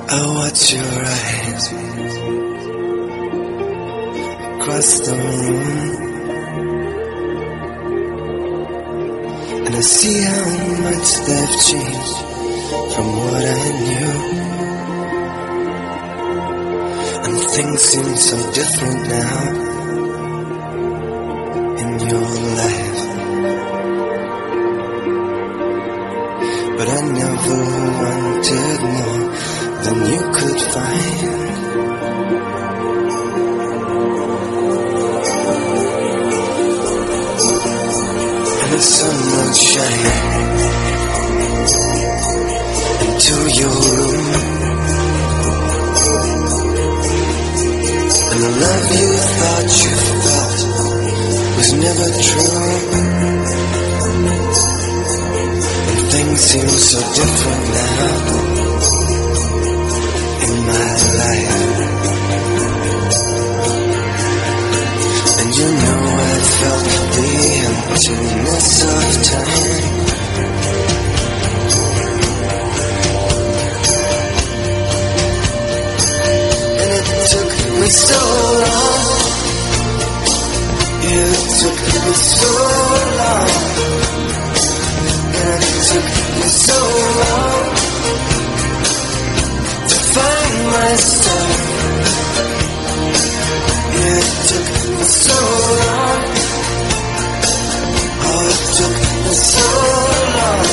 I watch your eyes across the room, and I see how much they've changed from what I knew. And things seem so different now in your life, but I never wanted more than you could find. And the sun will shine into your room, and the love you thought you felt was never true. And things seem so different now in my life. And you know I felt the emptiness of time. And it took me so long. It took me so long. And it took me so long to find myself. It took me so long. Oh, it took me so long.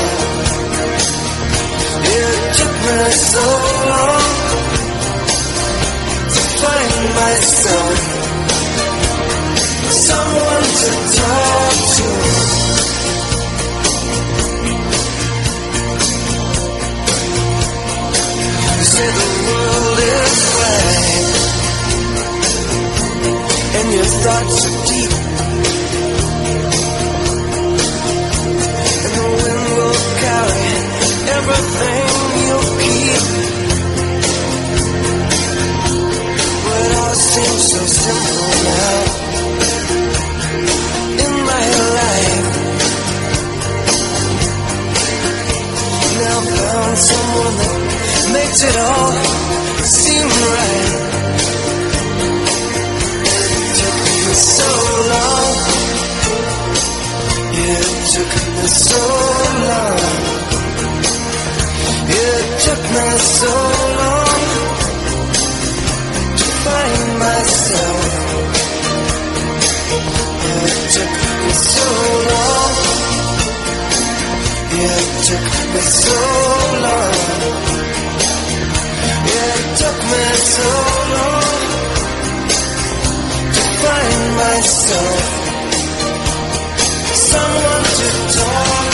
It took me so long to find myself. Someone to talk to. You say the world is wide and your thoughts are deep, and the wind will carry everything you keep. But it all seems so simple now in my life. Now found someone that makes it all seem right. So long, it took me so long, it took me so long to find myself. It took me so long, it took me so long, it took me so long find myself, someone to talk.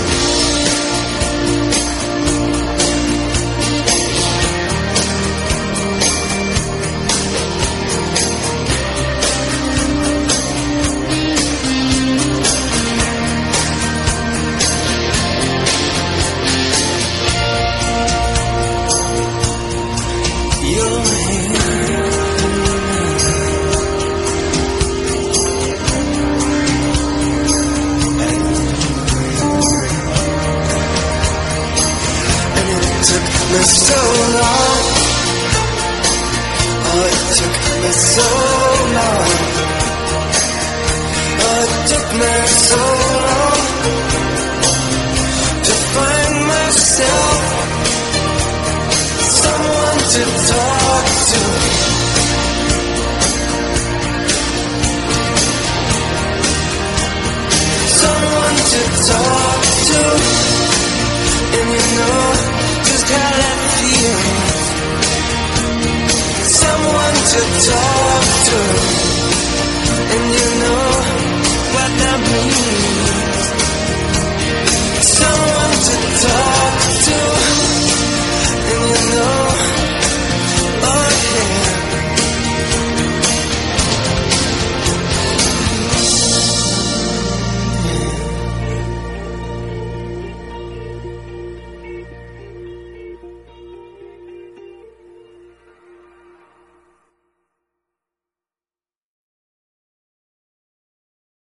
You're here. Me so long, oh it took me so long, oh it took me so long to find myself, someone to talk to. Someone to talk to, and you know just how that feels. Someone to talk